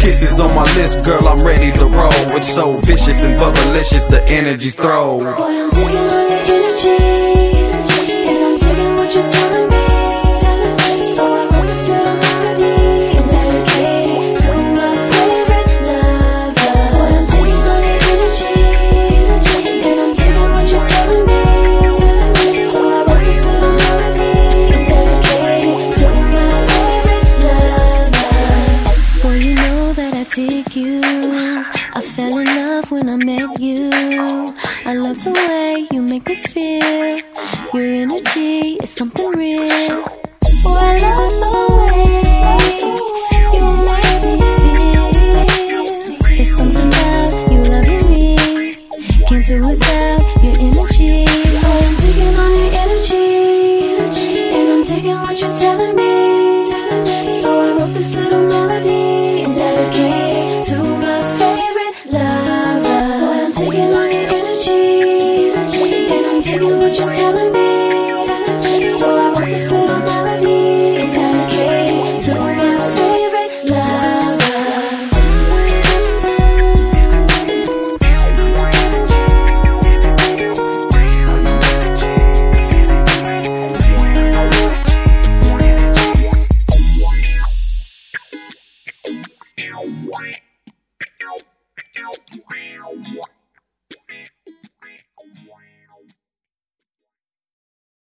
kisses on my list, girl, I'm ready to roll. It's so vicious and bubblicious, the energy's throw. Boy, I'm taking all the energy, and I'm taking what you're telling me. So I wrote this little melody and dedicate it to my favorite lover. Boy, I'm taking all the energy, and I'm taking what you're telling me. So I wrote this little melody and dedicate it to my favorite lover. Boy, you know that I dig you. I fell in love when I met you. I love the way you make me feel. Your energy is something real.